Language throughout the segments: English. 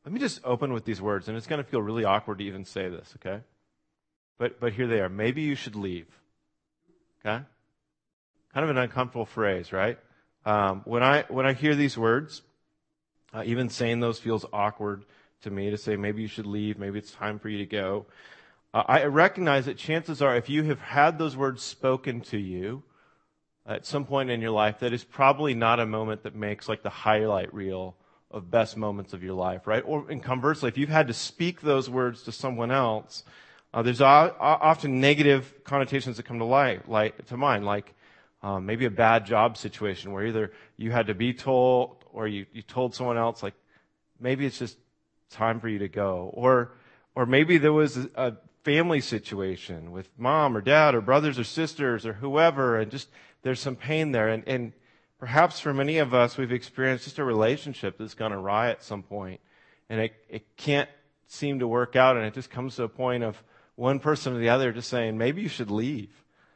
Let me just open with these words, and it's going to feel really awkward to even say this, okay? But here they are. Maybe you should leave. Okay? Kind of an uncomfortable phrase, right? When I hear these words, even saying those feels awkward to me, to say maybe you should leave, maybe it's time for you to go. I recognize that chances are if you have had those words spoken to you at some point in your life, that is probably not a moment that makes like the highlight reel of best moments of your life, right? Or and conversely, if you've had to speak those words to someone else, there's often negative connotations that come to mind, like maybe a bad job situation where either you had to be told or you told someone else, like maybe it's just time for you to go. Or maybe there was a family situation with mom or dad or brothers or sisters or whoever, and just there's some pain there. And perhaps for many of us, we've experienced just a relationship that's gone awry at some point, and it can't seem to work out, and it just comes to a point of one person or the other just saying, maybe you should leave.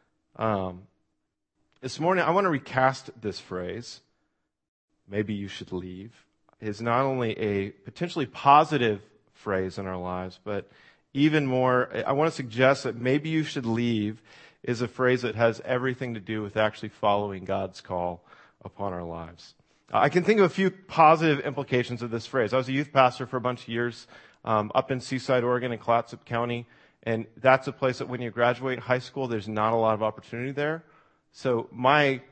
This morning, I want to recast this phrase, maybe you should leave, is not only a potentially positive phrase in our lives, but even more, I want to suggest that maybe you should leave is a phrase that has everything to do with actually following God's call upon our lives. I can think of a few positive implications of this phrase. I was a youth pastor for a bunch of years up in Seaside, Oregon in Clatsop County, and that's a place that when you graduate high school, there's not a lot of opportunity there. So my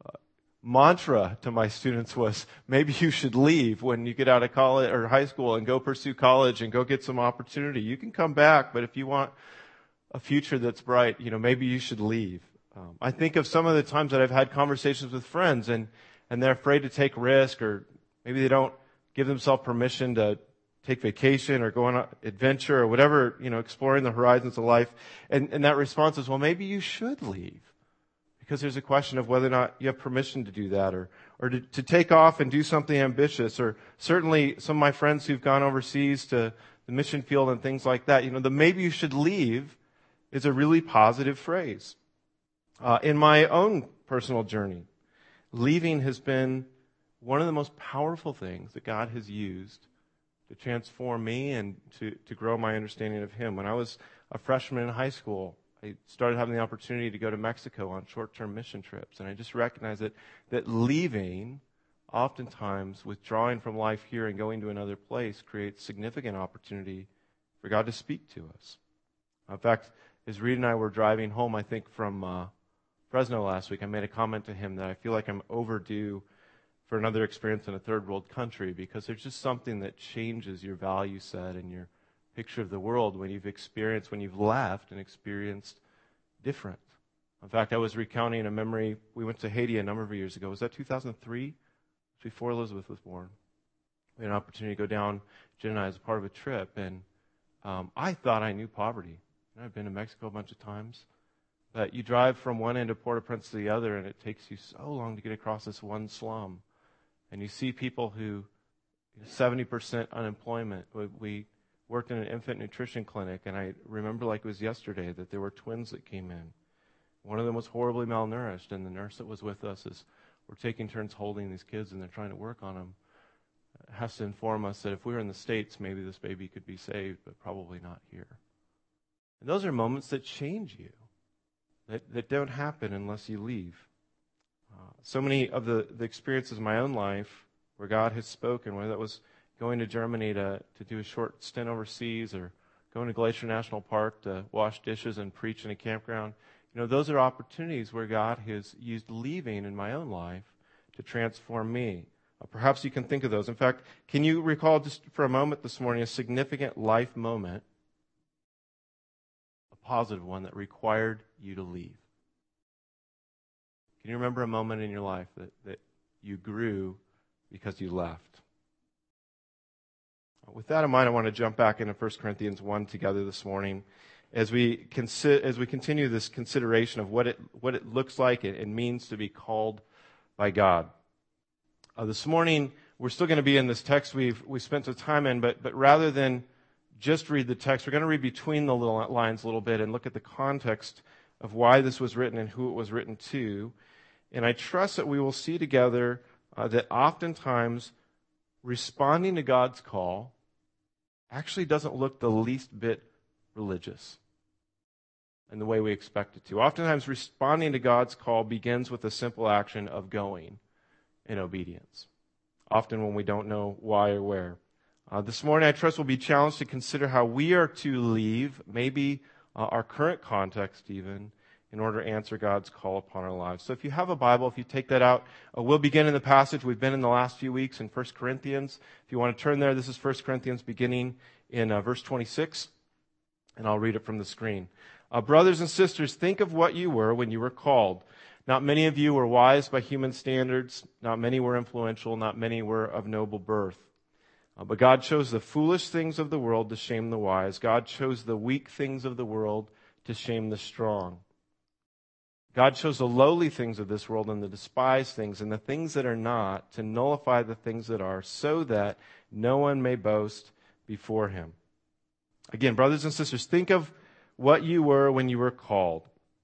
mantra to my students was, maybe you should leave when you get out of college or high school and go pursue college and go get some opportunity. You can come back, but if you want a future that's bright, maybe you should leave. I think of some of the times that I've had conversations with friends and they're afraid to take risk, or maybe they don't give themselves permission to take vacation or go on an adventure or whatever, exploring the horizons of life. And that response is, well, maybe you should leave. Because there's a question of whether or not you have permission to do that, or to take off and do something ambitious. Or certainly some of my friends who've gone overseas to the mission field and things like that, the maybe you should leave is a really positive phrase. In my own personal journey, leaving has been one of the most powerful things that God has used to transform me and to grow my understanding of Him. When I was a freshman in high school, I started having the opportunity to go to Mexico on short-term mission trips, and I just recognized that leaving, oftentimes withdrawing from life here and going to another place, creates significant opportunity for God to speak to us. In fact, as Reed and I were driving home, I think from Fresno last week, I made a comment to him that I feel like I'm overdue for another experience in a third world country, because there's just something that changes your value set and your picture of the world when you've left and experienced different. In fact, I was recounting a memory. We went to Haiti a number of years ago. Was that 2003? Before Elizabeth was born. We had an opportunity to go down, Jen and I, as a part of a trip, and I thought I knew poverty. I've been to Mexico a bunch of times, but you drive from one end of Port-au-Prince to the other, and it takes you so long to get across this one slum. And you see people who, 70% unemployment. We worked in an infant nutrition clinic, and I remember like it was yesterday that there were twins that came in. One of them was horribly malnourished, and the nurse that was with us is, we're taking turns holding these kids, and they're trying to work on them. Has to inform us that if we were in the States, maybe this baby could be saved, but probably not here. And those are moments that change you, that don't happen unless you leave. So many of the experiences in my own life where God has spoken, whether that was going to Germany to do a short stint overseas, or going to Glacier National Park to wash dishes and preach in a campground, those are opportunities where God has used leaving in my own life to transform me. Perhaps you can think of those. In fact, can you recall just for a moment this morning a significant life moment, a positive one, that required you to leave? Can you remember a moment in your life that you grew because you left? With that in mind, I want to jump back into 1 Corinthians 1 together this morning as we continue this consideration of what it looks like and means to be called by God. This morning, we're still going to be in this text we spent some time in, but rather than just read the text, we're going to read between the little lines a little bit and look at the context of why this was written and who it was written to. And I trust that we will see together that oftentimes responding to God's call actually doesn't look the least bit religious in the way we expect it to. Oftentimes, responding to God's call begins with a simple action of going in obedience, often when we don't know why or where. This morning, I trust we'll be challenged to consider how we are to leave, maybe our current context even, in order to answer God's call upon our lives. So if you have a Bible, if you take that out, we'll begin in the passage we've been in the last few weeks in 1 Corinthians. If you want to turn there, this is 1 Corinthians beginning in verse 26, and I'll read it from the screen. Brothers and sisters, think of what you were when you were called. Not many of you were wise by human standards. Not many were influential. Not many were of noble birth. But God chose the foolish things of the world to shame the wise. God chose the weak things of the world to shame the strong. God chose the lowly things of this world and the despised things and the things that are not to nullify the things that are, so that no one may boast before him. Again, brothers and sisters, think of what you were when you were called.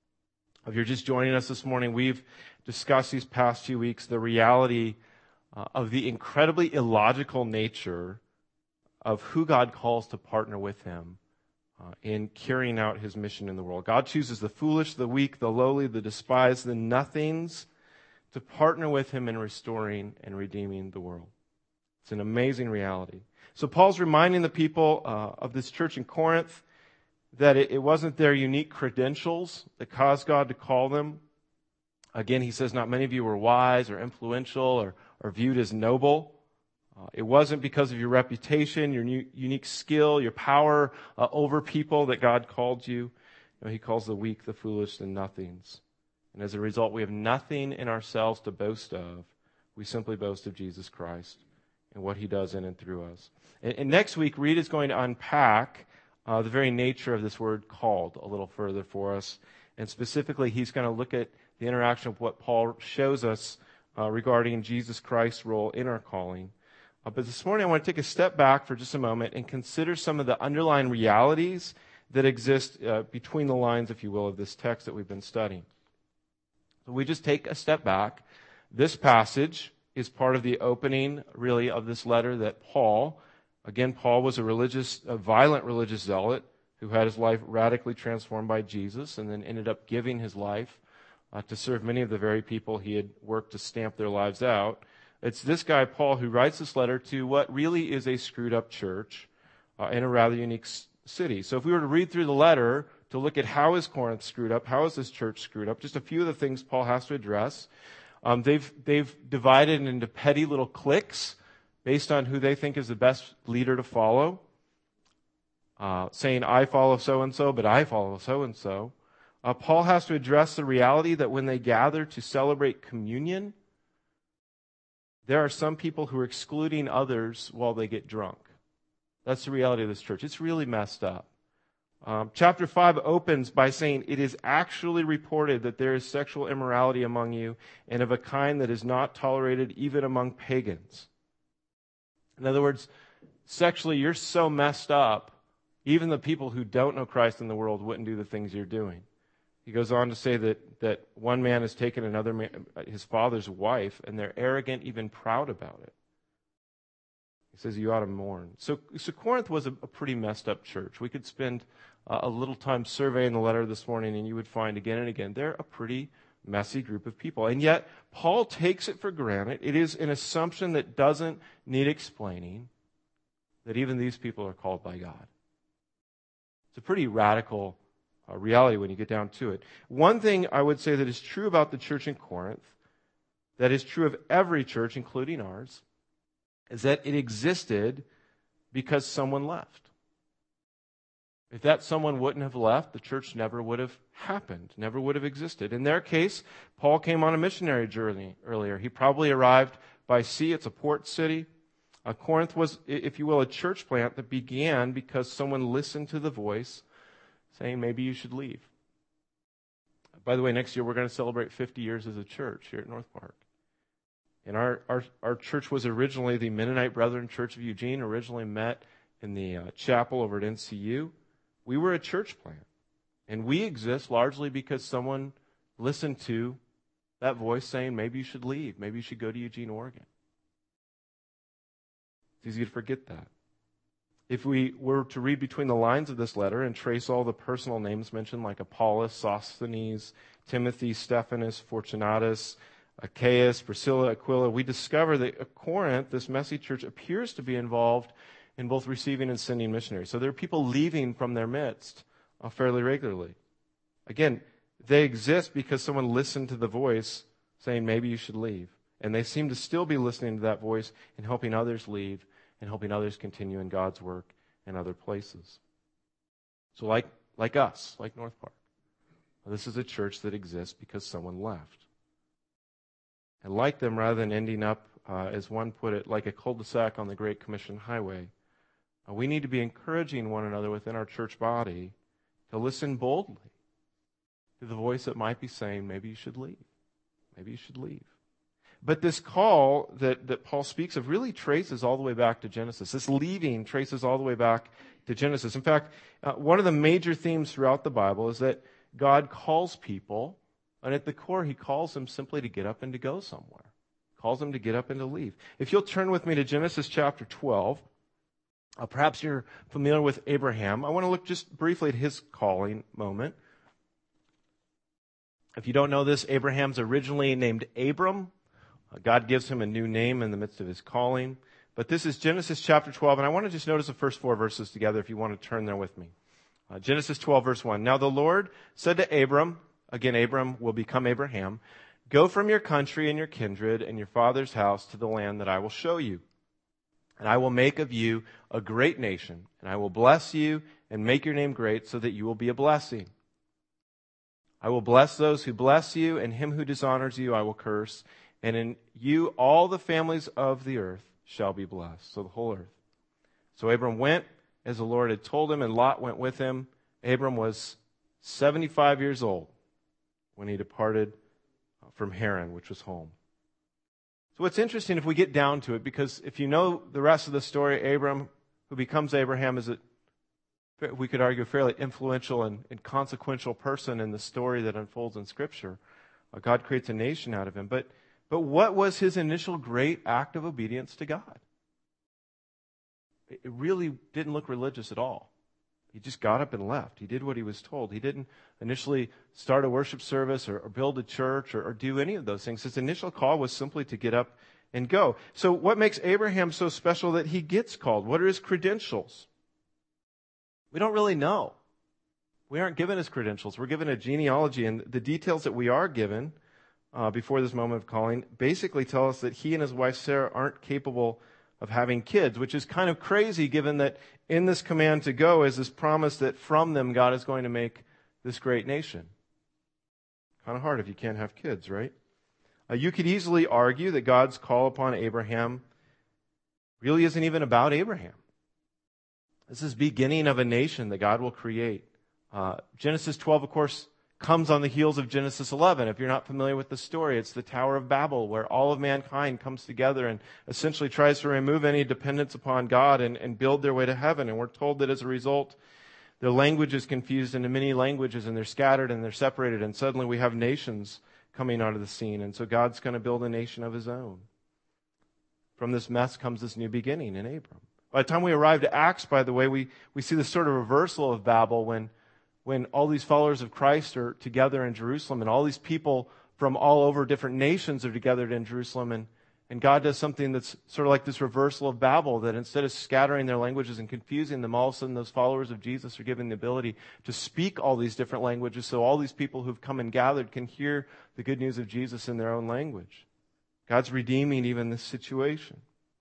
If you're just joining us this morning, we've discussed these past few weeks the reality of the incredibly illogical nature of who God calls to partner with him in carrying out his mission in the world. God chooses the foolish, the weak, the lowly, the despised, the nothings to partner with him in restoring and redeeming the world. It's an amazing reality. So Paul's reminding the people of this church in Corinth that it wasn't their unique credentials that caused God to call them. Again, he says, not many of you were wise or influential or viewed as noble. It wasn't because of your reputation, your unique skill, your power over people that God called you. He calls the weak, the foolish, the nothings. And as a result, we have nothing in ourselves to boast of. We simply boast of Jesus Christ and what he does in and through us. And next week, Reed is going to unpack the very nature of this word called a little further for us. And specifically, he's going to look at the interaction of what Paul shows us regarding Jesus Christ's role in our calling. But this morning, I want to take a step back for just a moment and consider some of the underlying realities that exist between the lines, if you will, of this text that we've been studying. So we just take a step back. This passage is part of the opening, really, of this letter that Paul was a violent religious zealot who had his life radically transformed by Jesus and then ended up giving his life to serve many of the very people he had worked to stamp their lives out. It's this guy, Paul, who writes this letter to what really is a screwed-up church in a rather unique city. So if we were to read through the letter to look at how is Corinth screwed up, how is this church screwed up, just a few of the things Paul has to address. They've divided into petty little cliques based on who they think is the best leader to follow, saying, I follow so-and-so, but I follow so-and-so. Paul has to address the reality that when they gather to celebrate communion, there are some people who are excluding others while they get drunk. That's the reality of this church. It's really messed up. Chapter 5 opens by saying, it is actually reported that there is sexual immorality among you, and of a kind that is not tolerated even among pagans. In other words, sexually, you're so messed up, even the people who don't know Christ in the world wouldn't do the things you're doing. He goes on to say that one man has taken another man, his father's wife, and they're arrogant, even proud about it. He says you ought to mourn. So Corinth was a pretty messed up church. We could spend a little time surveying the letter this morning, and you would find again and again they're a pretty messy group of people. And yet, Paul takes it for granted. It is an assumption that doesn't need explaining that even these people are called by God. It's a pretty radical reality when you get down to it. One thing I would say that is true about the church in Corinth, that is true of every church, including ours, is that it existed because someone left. If that someone wouldn't have left, the church never would have happened, never would have existed. In their case, Paul came on a missionary journey earlier. He probably arrived by sea. It's a port city. Corinth was, if you will, a church plant that began because someone listened to the voice saying, maybe you should leave. By the way, next year we're going to celebrate 50 years as a church here at North Park. And our church was originally the Mennonite Brethren Church of Eugene, originally met in the chapel over at NCU. We were a church plant. And we exist largely because someone listened to that voice saying, maybe you should leave. Maybe you should go to Eugene, Oregon. It's easy to forget that. If we were to read between the lines of this letter and trace all the personal names mentioned, like Apollos, Sosthenes, Timothy, Stephanas, Fortunatus, Achaeus, Priscilla, Aquila, we discover that at Corinth, this messy church appears to be involved in both receiving and sending missionaries. So there are people leaving from their midst fairly regularly. Again, they exist because someone listened to the voice saying, maybe you should leave. And they seem to still be listening to that voice and helping others leave and helping others continue in God's work in other places. So like us, like North Park, this is a church that exists because someone left. And like them, rather than ending up, as one put it, like a cul-de-sac on the Great Commission Highway, we need to be encouraging one another within our church body to listen boldly to the voice that might be saying, maybe you should leave. Maybe you should leave. But this call that Paul speaks of really traces all the way back to Genesis. This leaving traces all the way back to Genesis. In fact, one of the major themes throughout the Bible is that God calls people, and at the core, he calls them simply to get up and to go somewhere. Calls them to get up and to leave. If you'll turn with me to Genesis chapter 12, perhaps you're familiar with Abraham. I want to look just briefly at his calling moment. If you don't know this, Abraham's originally named Abram. God gives him a new name in the midst of his calling. But this is Genesis chapter 12, and I want to just notice the first 4 verses together if you want to turn there with me. Genesis 12, verse 1. Now the Lord said to Abram, again, Abram will become Abraham, go from your country and your kindred and your father's house to the land that I will show you. And I will make of you a great nation, and I will bless you and make your name great so that you will be a blessing. I will bless those who bless you, and him who dishonors you I will curse. And in you all the families of the earth shall be blessed. So the whole earth. So Abram went as the Lord had told him, and Lot went with him. Abram was 75 years old when he departed from Haran, which was home. So what's interesting if we get down to it, because if you know the rest of the story, Abram, who becomes Abraham, is we could argue a fairly influential and consequential person in the story that unfolds in Scripture. God creates a nation out of him. But what was his initial great act of obedience to God? It really didn't look religious at all. He just got up and left. He did what he was told. He didn't initially start a worship service or build a church or do any of those things. His initial call was simply to get up and go. So what makes Abraham so special that he gets called? What are his credentials? We don't really know. We aren't given his credentials. We're given a genealogy, and the details that we are given before this moment of calling basically tell us that he and his wife Sarah aren't capable of having kids, which is kind of crazy given that in this command to go is this promise that from them God is going to make this great nation. Kind of hard if you can't have kids, right? You could easily argue that God's call upon Abraham really isn't even about Abraham. This is beginning of a nation that God will create. Genesis 12, of course, comes on the heels of Genesis 11. If you're not familiar with the story, it's the Tower of Babel, where all of mankind comes together and essentially tries to remove any dependence upon God and build their way to heaven. And we're told that as a result, their language is confused into many languages, and they're scattered and they're separated, and suddenly we have nations coming onto the scene. And so God's going to build a nation of his own. From this mess comes this new beginning in Abram. By the time we arrive to Acts, by the way, we see this sort of reversal of Babel when all these followers of Christ are together in Jerusalem and all these people from all over different nations are together in Jerusalem, and God does something that's sort of like this reversal of Babel, that instead of scattering their languages and confusing them, all of a sudden those followers of Jesus are given the ability to speak all these different languages so all these people who've come and gathered can hear the good news of Jesus in their own language. God's redeeming even this situation.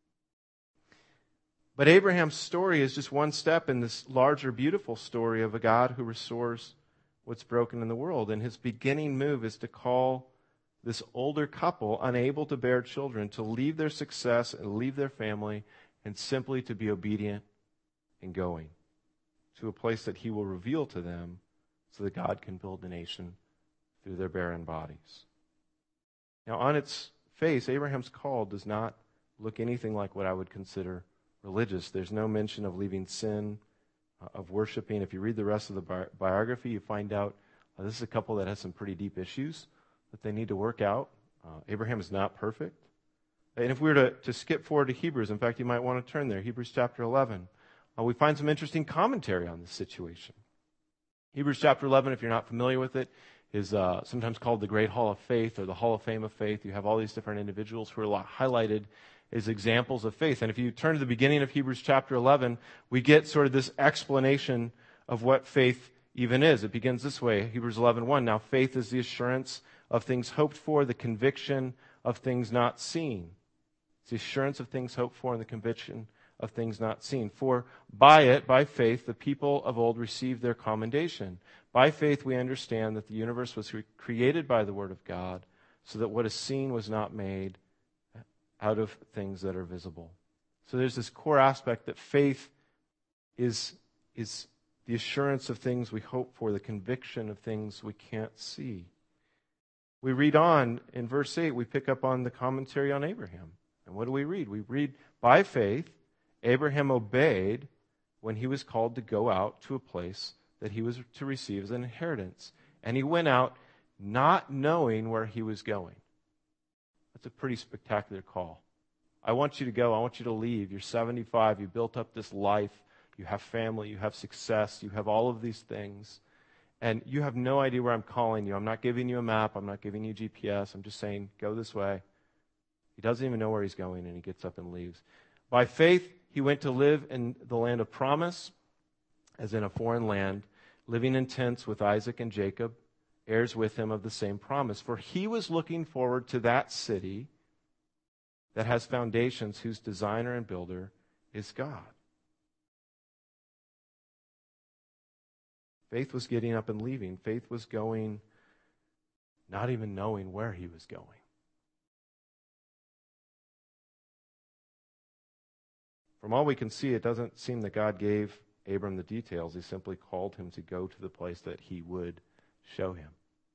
But Abraham's story is just one step in this larger, beautiful story of a God who restores what's broken in the world. And his beginning move is to call this older couple, unable to bear children, to leave their success and leave their family and simply to be obedient in going to a place that he will reveal to them so that God can build the nation through their barren bodies. Now, on its face, Abraham's call does not look anything like what I would consider religious. There's no mention of leaving sin, of worshiping. If you read the rest of the biography, you find out this is a couple that has some pretty deep issues that they need to work out. Abraham is not perfect. And if we were to skip forward to Hebrews, in fact, you might want to turn there, Hebrews chapter 11. we find some interesting commentary on this situation. Hebrews chapter 11, if you're not familiar with it, is sometimes called the Great Hall of Faith or the Hall of Fame of Faith. You have all these different individuals who are highlighted as examples of faith. And if you turn to the beginning of Hebrews chapter 11, we get sort of this explanation of what faith even is. It begins this way, Hebrews 11:1. Now faith is the assurance of things hoped for, the conviction of things not seen. It's the assurance of things hoped for and the conviction of things not seen. For by it, by faith, the people of old received their commendation. By faith we understand that the universe was created by the word of God, so that what is seen was not made out of things that are visible. So there's this core aspect that faith is the assurance of things we hope for, the conviction of things we can't see. We read on in verse 8, we pick up on the commentary on Abraham. And what do we read? We read, by faith, Abraham obeyed when he was called to go out to a place that he was to receive as an inheritance. And he went out not knowing where he was going. That's a pretty spectacular call. I want you to go. I want you to leave. You're 75. You built up this life. You have family. You have success. You have all of these things. And you have no idea where I'm calling you. I'm not giving you a map. I'm not giving you GPS. I'm just saying, go this way. He doesn't even know where he's going, and he gets up and leaves. By faith, he went to live in the land of promise, as in a foreign land, living in tents with Isaac and Jacob, heirs with him of the same promise. For he was looking forward to that city that has foundations, whose designer and builder is God. Faith was getting up and leaving. Faith was going, not even knowing where he was going. From all we can see, it doesn't seem that God gave Abram the details. He simply called him to go to the place that he would show him.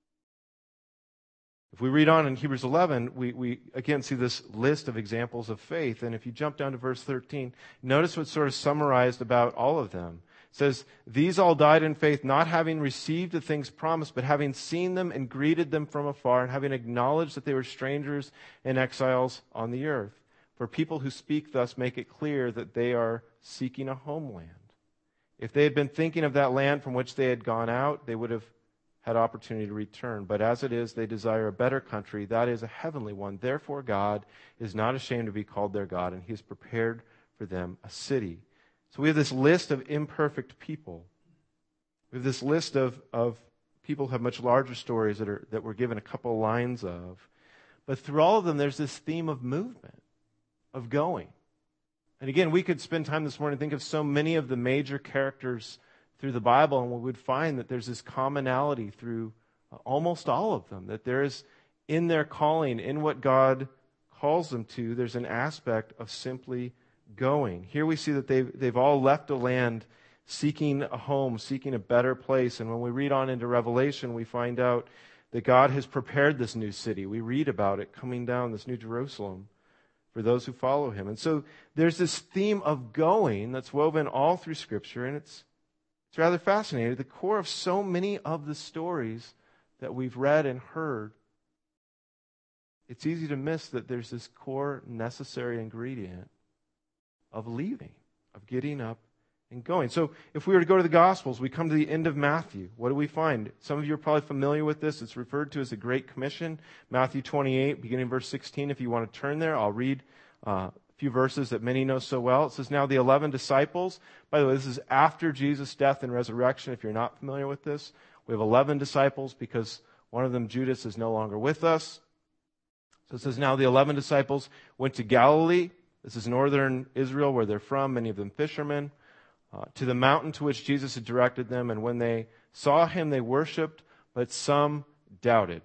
If we read on in Hebrews 11, we again see this list of examples of faith. And if you jump down to verse 13, notice what's sort of summarized about all of them. It says, these all died in faith, not having received the things promised, but having seen them and greeted them from afar, and having acknowledged that they were strangers and exiles on the earth. For people who speak thus make it clear that they are seeking a homeland. If they had been thinking of that land from which they had gone out, they would have had opportunity to return. But as it is, they desire a better country, that is a heavenly one. Therefore God is not ashamed to be called their God, and he has prepared for them a city. So we have this list of imperfect people. We have this list of people who have much larger stories that we're given a couple lines of. But through all of them, there's this theme of movement, of going. And again, we could spend time this morning and think of so many of the major characters through the Bible, and we would find that there's this commonality through almost all of them, that there is, in their calling, in what God calls them to, there's an aspect of simply going. Here we see that they've all left a land seeking a home, seeking a better place. And when we read on into Revelation, we find out that God has prepared this new city. We read about it coming down, this new Jerusalem, for those who follow him. And so there's this theme of going that's woven all through Scripture, and it's rather fascinating. At the core of so many of the stories that we've read and heard, it's easy to miss that there's this core necessary ingredient of leaving, of getting up and going. So if we were to go to the Gospels, we come to the end of Matthew. What do we find? Some of you are probably familiar with this. It's referred to as the Great Commission. Matthew 28, beginning verse 16. If you want to turn there, I'll read a few verses that many know so well. It says, now the 11 disciples. By the way, this is after Jesus' death and resurrection. If you're not familiar with this, we have 11 disciples because one of them, Judas, is no longer with us. So it says, now the 11 disciples went to Galilee. This is northern Israel, where they're from, many of them fishermen, to the mountain to which Jesus had directed them. And when they saw him, they worshipped, but some doubted.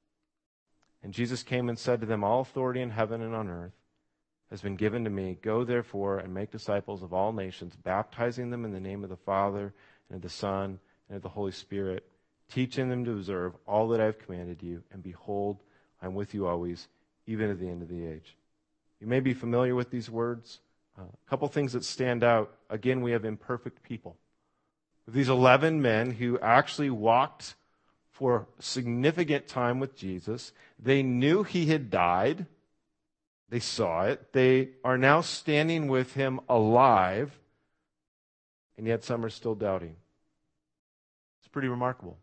And Jesus came and said to them, all authority in heaven and on earth has been given to me. Go therefore and make disciples of all nations, baptizing them in the name of the Father and of the Son and of the Holy Spirit, teaching them to observe all that I have commanded you. And behold, I am with you always, even to the end of the age. You may be familiar with these words. A couple things that stand out. Again, we have imperfect people. These 11 men who actually walked for significant time with Jesus. They knew he had died. They saw it. They are now standing with him alive. and yet some are still doubting. It's pretty remarkable.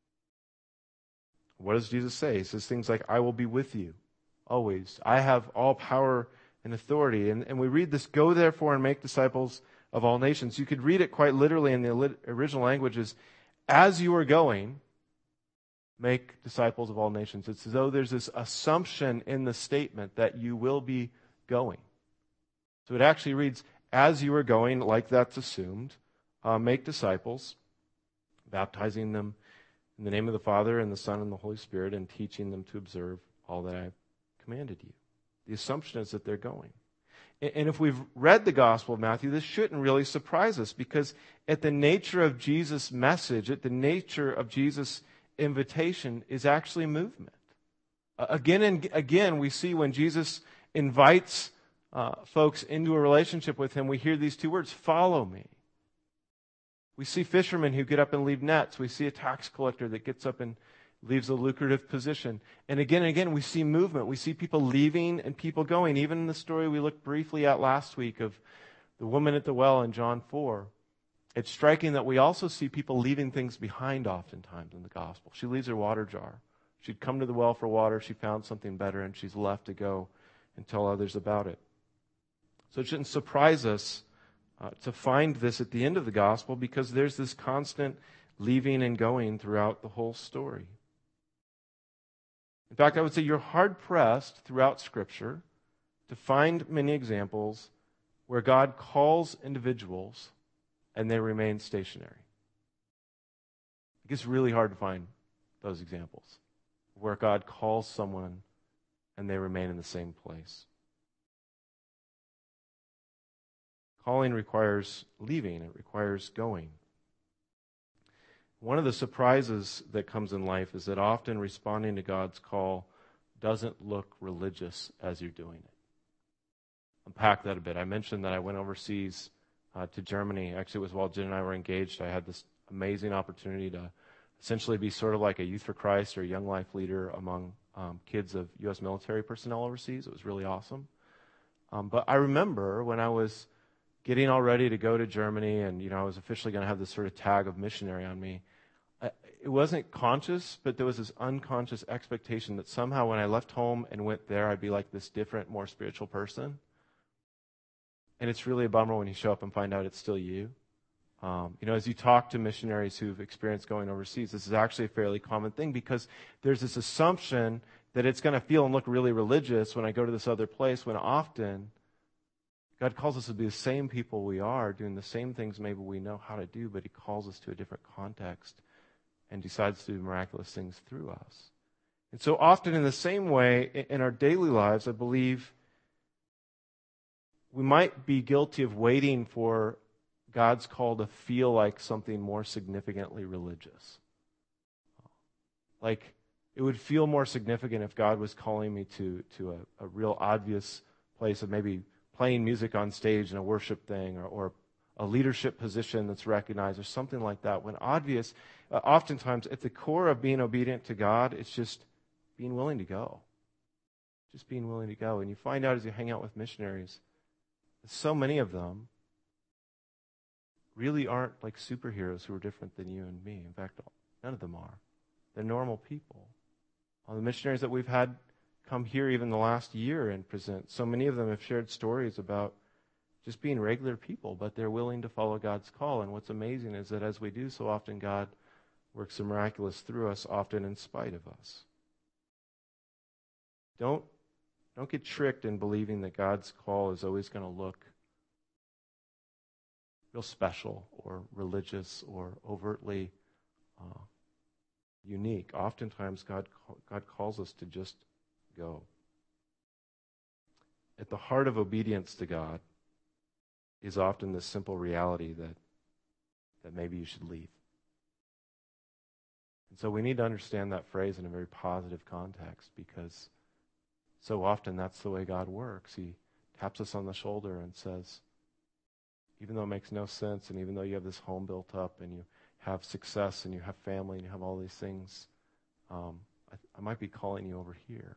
What does Jesus say? He says things like, I will be with you always. I have all power and authority. And we read this, go therefore and make disciples of all nations. You could read it quite literally in the original languages. As you are going, make disciples of all nations. It's as though there's this assumption in the statement that you will be going. So it actually reads, as you are going, like that's assumed, make disciples, baptizing them in the name of the Father and the Son and the Holy Spirit, and teaching them to observe all that I've commanded you. The assumption is that they're going. And if we've read the Gospel of Matthew, this shouldn't really surprise us, because at the nature of Jesus' message, at the nature of Jesus' invitation is actually movement. Again and again, we see when Jesus invites folks into a relationship with him, we hear these two words, follow me. We see fishermen who get up and leave nets. We see a tax collector that gets up and leaves a lucrative position. And again, we see movement. We see people leaving and people going. Even in the story we looked briefly at last week of the woman at the well in John 4, it's striking that we also see people leaving things behind oftentimes in the gospel. She leaves her water jar. She'd come to the well for water. She found something better, and she's left to go and tell others about it. So it shouldn't surprise us to find this at the end of the gospel, because there's this constant leaving and going throughout the whole story. In fact, I would say you're hard-pressed throughout Scripture to find many examples where God calls individuals and they remain stationary. It gets really hard to find those examples where God calls someone and they remain in the same place. Calling requires leaving. It requires going. One of the surprises that comes in life is that often responding to God's call doesn't look religious as you're doing it. Unpack that a bit. I mentioned that I went overseas to Germany. Actually, it was while Jen and I were engaged. I had this amazing opportunity to essentially be sort of like a Youth for Christ or a Young Life leader among kids of U.S. military personnel overseas. It was really awesome. But I remember when I was getting all ready to go to Germany, and I was officially going to have this sort of tag of missionary on me. It wasn't conscious, but there was this unconscious expectation that somehow when I left home and went there, I'd be like this different, more spiritual person. And it's really a bummer when you show up and find out it's still you. As you talk to missionaries who've experienced going overseas, this is actually a fairly common thing, because there's this assumption that it's going to feel and look really religious when I go to this other place, when often God calls us to be the same people we are, doing the same things maybe we know how to do, but He calls us to a different context and decides to do miraculous things through us. And so often in the same way, in our daily lives, I believe we might be guilty of waiting for God's call to feel like something more significantly religious. Like it would feel more significant if God was calling me to a real obvious place of maybe playing music on stage in a worship thing, or a leadership position that's recognized, or something like that. When obvious, oftentimes at the core of being obedient to God, it's just being willing to go. Just being willing to go. And you find out as you hang out with missionaries, that so many of them really aren't like superheroes who are different than you and me. In fact, none of them are. They're normal people. All the missionaries that we've had come here even the last year and present, so many of them have shared stories about just being regular people, but they're willing to follow God's call. And what's amazing is that as we do so often, God works the miraculous through us, often in spite of us. Don't get tricked in believing that God's call is always going to look real special or religious or overtly unique. Oftentimes, God calls us to just go. At the heart of obedience to God is often this simple reality that maybe you should leave. And so we need to understand that phrase in a very positive context, because so often that's the way God works. He taps us on the shoulder and says, even though it makes no sense, and even though you have this home built up and you have success and you have family and you have all these things, I might be calling you over here.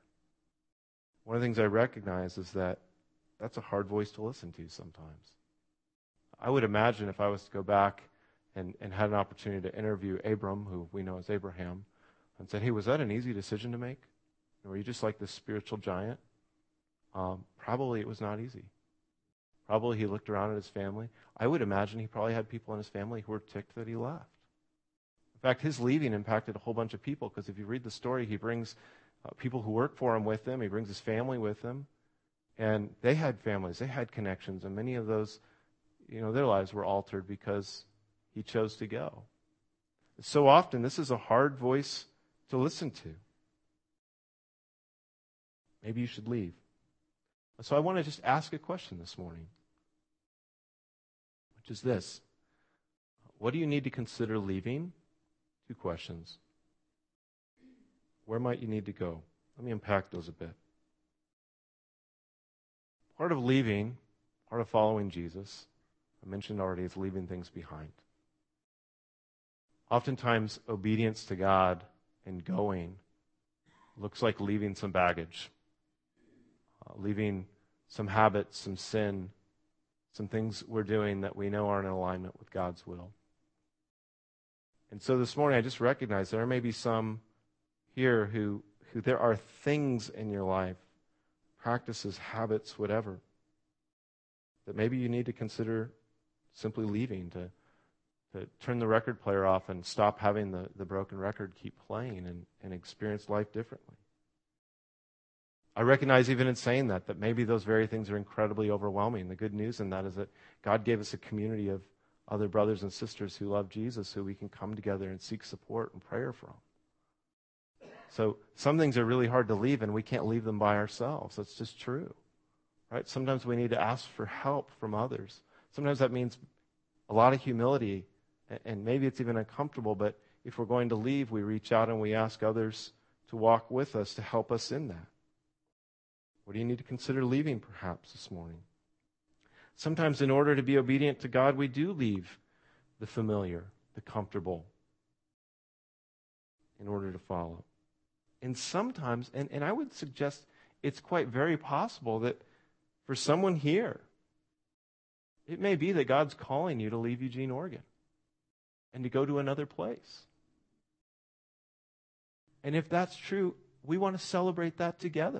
One of the things I recognize is that that's a hard voice to listen to sometimes. I would imagine if I was to go back and had an opportunity to interview Abram, who we know as Abraham, and said, hey, was that an easy decision to make? Or were you just like this spiritual giant? Probably it was not easy. Probably he looked around at his family. I would imagine he probably had people in his family who were ticked that he left. In fact, his leaving impacted a whole bunch of people, because if you read the story, he brings people who work for him with him. He brings his family with him. And they had families. They had connections. And many of those, their lives were altered because he chose to go. So often, this is a hard voice to listen to. Maybe you should leave. So I want to just ask a question this morning, which is this. What do you need to consider leaving? 2 questions. Where might you need to go? Let me unpack those a bit. Part of leaving, part of following Jesus, I mentioned already, is leaving things behind. Oftentimes, obedience to God and going looks like leaving some baggage, leaving some habits, some sin, some things we're doing that we know aren't in alignment with God's will. And so this morning, I just recognize there may be some here who there are things in your life, practices, habits, whatever, that maybe you need to consider simply leaving, to turn the record player off and stop having the broken record keep playing and experience life differently. I recognize even in saying that maybe those very things are incredibly overwhelming. The good news in that is that God gave us a community of other brothers and sisters who love Jesus, who we can come together and seek support and prayer from. So some things are really hard to leave, and we can't leave them by ourselves. That's just true. Right? Sometimes we need to ask for help from others. Sometimes that means a lot of humility, and maybe it's even uncomfortable, but if we're going to leave, we reach out and we ask others to walk with us to help us in that. What do you need to consider leaving, perhaps, this morning? Sometimes in order to be obedient to God, we do leave the familiar, the comfortable, in order to follow. And sometimes, and I would suggest it's quite very possible that for someone here, it may be that God's calling you to leave Eugene, Oregon, and to go to another place. And if that's true, we want to celebrate that together.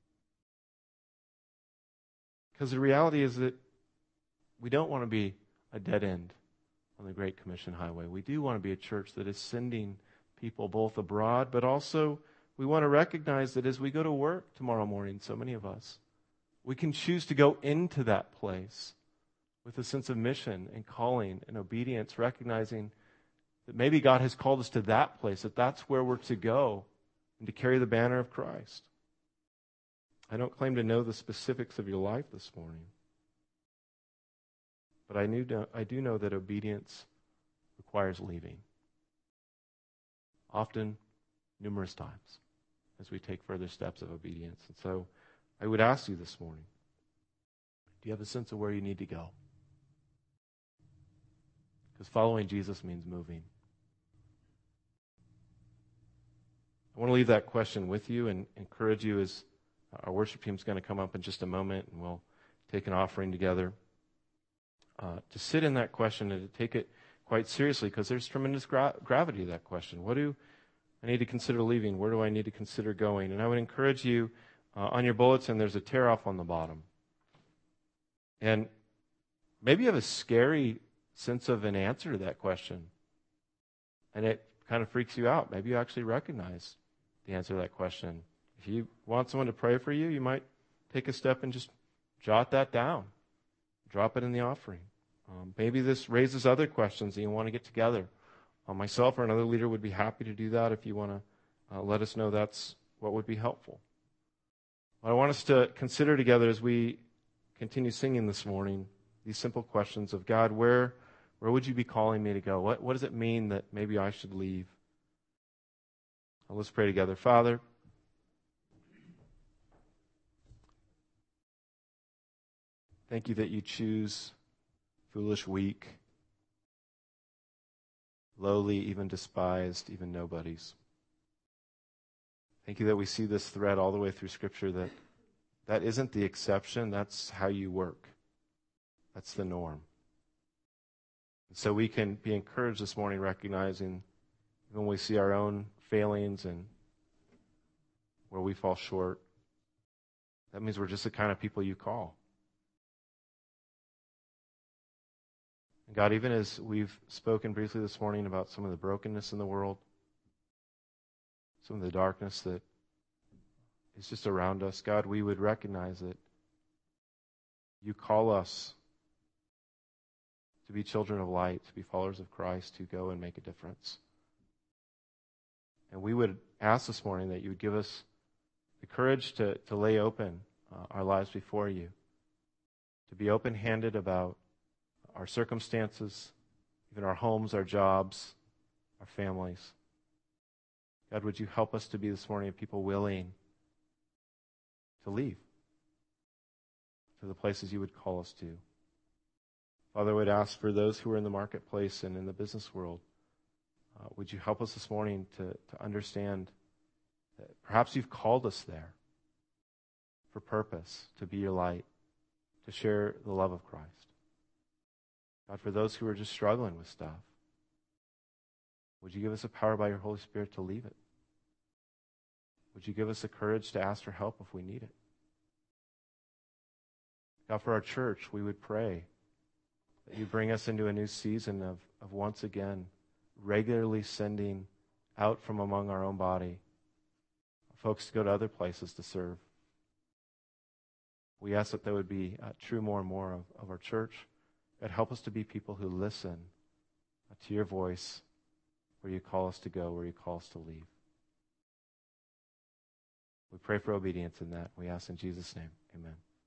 Because the reality is that we don't want to be a dead end on the Great Commission Highway. We do want to be a church that is sending people both abroad, but also we want to recognize that as we go to work tomorrow morning, so many of us, we can choose to go into that place with a sense of mission and calling and obedience, recognizing that maybe God has called us to that place, that that's where we're to go and to carry the banner of Christ. I don't claim to know the specifics of your life this morning, but I do know that obedience requires leaving. Often, numerous times, as we take further steps of obedience. And so, I would ask you this morning, do you have a sense of where you need to go? Because following Jesus means moving. I want to leave that question with you and encourage you as our worship team is going to come up in just a moment, and we'll take an offering together, to sit in that question and to take it quite seriously, because there's tremendous gravity to that question. What do I need to consider leaving? Where do I need to consider going? And I would encourage you, on your bulletin, there's a tear-off on the bottom. And maybe you have a scary sense of an answer to that question, and it kind of freaks you out. Maybe you actually recognize the answer to that question. If you want someone to pray for you, you might take a step and just jot that down. Drop it in the offering. Maybe this raises other questions that you want to get together. Myself or another leader would be happy to do that if you want to let us know that's what would be helpful. What I want us to consider together as we continue singing this morning, these simple questions of, God, where would you be calling me to go? What does it mean that maybe I should leave? Well, let's pray together. Father, thank you that you choose foolish, weak, lowly, even despised, even nobodies. Thank you that we see this thread all the way through Scripture, that isn't the exception, that's how you work. That's the norm. So we can be encouraged this morning, recognizing when we see our own failings and where we fall short, that means we're just the kind of people you call. And God, even as we've spoken briefly this morning about some of the brokenness in the world, some of the darkness that is just around us, God, we would recognize that you call us to be children of light, to be followers of Christ, to go and make a difference. And we would ask this morning that you would give us the courage to lay open our lives before you, to be open-handed about our circumstances, even our homes, our jobs, our families. God, would you help us to be this morning people willing to leave to the places you would call us to? Father, I would ask for those who are in the marketplace and in the business world, would you help us this morning to understand that perhaps you've called us there for purpose, to be your light, to share the love of Christ. God, for those who are just struggling with stuff, would you give us the power by your Holy Spirit to leave it? Would you give us the courage to ask for help if we need it? God, for our church, we would pray that you bring us into a new season of once again regularly sending out from among our own body folks to go to other places to serve. We ask that there would be true more and more of our church. God, help us to be people who listen to your voice where you call us to go, where you call us to leave. We pray for obedience in that. We ask in Jesus' name. Amen.